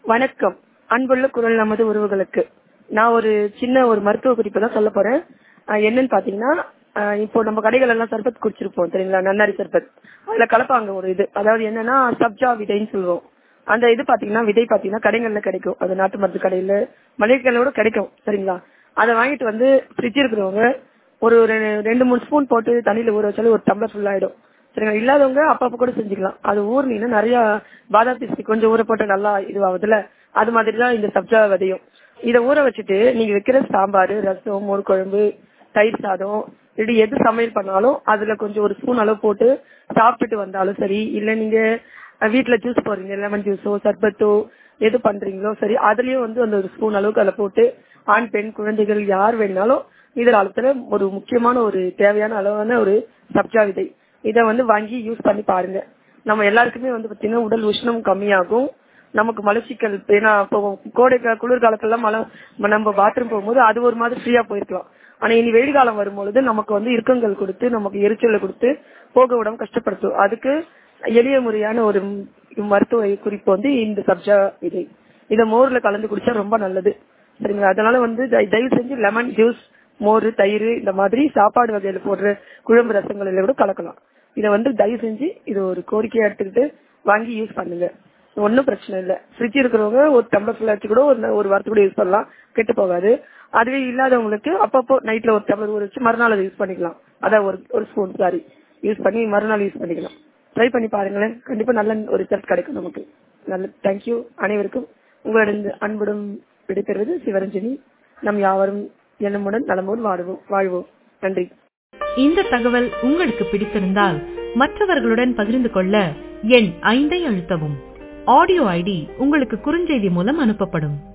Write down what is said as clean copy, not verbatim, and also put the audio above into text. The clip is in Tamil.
வணக்கம். அன்புள்ள குரல் நமது உறவுகளுக்கு நான் ஒரு சின்ன மருத்துவ குறிப்பு தான் சொல்ல போறேன். என்னன்னு பாத்தீங்கன்னா, இப்போ நம்ம கடைகள் எல்லாம் சர்பத் குடிச்சிருப்போம் தெரியுங்களா, நன்னாரி சர்பத். அதுல கலப்பாங்க ஒரு இது, அதாவது என்னன்னா சப்ஜா விதைன்னு சொல்லுவோம். அந்த இது பாத்தீங்கன்னா விதை பாத்தீங்கன்னா கடைகள்ல கிடைக்கும். அது நாட்டு மருந்து கடையில மளிகை கடையில கிடைக்கும் சரிங்களா. அதை வாங்கிட்டு வந்து ஃப்ரிட்ஜ் இருக்கிறவங்க ஒரு 2-3 ஸ்பூன் போட்டு தண்ணியில ஊற வச்சாலும் ஒரு டம்ளர் ஃபுல் ஆயிடும் சரிங்களா. இல்லாதவங்க அப்பப்ப கூட செஞ்சுக்கலாம். அது ஊர்னீங்கன்னா நிறைய பாதாம் பிஸ்கி கொஞ்சம் ஊற போட்டு நல்லா இதுவாகுதுல, அது மாதிரிதான் இந்த சப்ஜா விதையும். இதை ஊற வச்சுட்டு நீங்க வைக்கிற சாம்பார், ரசம், மோர் குழம்பு, தயிர் சாதம், இப்படி எது சமையல் பண்ணாலும் அதுல கொஞ்சம் ஒரு ஸ்பூன் அளவு போட்டு சாப்பிட்டுட்டு வந்தாலும் சரி, இல்ல நீங்க வீட்டுல ஜூஸ் போடுறீங்க, லெமன் ஜூஸோ சர்பத்தோ எது பண்றீங்களோ சரி, அதுலயும் அந்த ஒரு ஸ்பூன் அளவுக்கு அதில் போட்டு ஆண் பெண் குழந்தைகள் யார் வேணாலும் இதில் அளத்துல ஒரு முக்கியமான ஒரு தேவையான அளவான ஒரு சப்ஜா விதை இதை வாங்கி யூஸ் பண்ணி பாருங்க. நம்ம எல்லாருக்குமே பாத்தீங்கன்னா உடல் உஷ்ணம் கம்மியாகும். நமக்கு மலச்சிக்கல், ஏன்னா கோடை குளிர்காலத்துல நம்ம பாத்ரூம் போகும்போது அது ஒரு மாதிரி ஃப்ரீயா போயிருக்கலாம். ஆனா இனி வெயில் காலம் வரும்பொழுது நமக்கு இறுக்கங்கள் கொடுத்து நமக்கு எரிச்சலை கொடுத்து போக விடாம கஷ்டப்படுத்தும். அதுக்கு எளிய முறையான ஒரு மருத்துவ குறிப்பு இந்த சப்ஜா விதை. இதை மோர்ல கலந்து குடிச்சா ரொம்ப நல்லது சரிங்களா. அதனால தயவு செஞ்சு லெமன் ஜூஸ், மோர், தயிர் இந்த மாதிரி சாப்பாடு வகையில போடுற குழம்பு ரசங்களில கூட கலக்கலாம். இதை தயவு செஞ்சு இது ஒரு கோரிக்கையா எடுத்துக்கிட்டு வாங்கி யூஸ் பண்ணுங்க. ஒன்னும் பிரச்சனை இல்ல. ஃப்ரிட்ஜ் இருக்கிறவங்க ஒரு டம்ளர் ஃபுல்லா வச்சு கூட ஒரு வாரத்துக்கு கூட யூஸ் பண்ணலாம், கெட்டு போகாது. அதுவே இல்லாதவங்களுக்கு அப்பப்போ நைட்ல ஒரு டம்ளர் ஊற வச்சு மறுநாள் அதை யூஸ் பண்ணிக்கலாம். அதான் ஒரு ஸ்பூன் சாரி யூஸ் பண்ணி மறுநாள் யூஸ் பண்ணிக்கலாம். ட்ரை பண்ணி பாருங்களேன், கண்டிப்பா நல்ல ஒரு ரிசல்ட் கிடைக்கும் நமக்கு. நல்ல தேங்க்யூ. அனைவருக்கும் உங்களிடம் அன்புடன் விடைபெறுவது சிவரஞ்சனி. நம் யாவரும் எண்ணமுடன் நலமுடன் வாழ்வோம். நன்றி. இந்த தகவல் உங்களுக்கு பிடித்திருந்தால் மற்றவர்களுடன் பகிர்ந்து கொள்ள எண் 5 அழுத்தவும். ஆடியோ ஐடி உங்களுக்கு குறுஞ்செய்தி மூலம் அனுப்பப்படும்.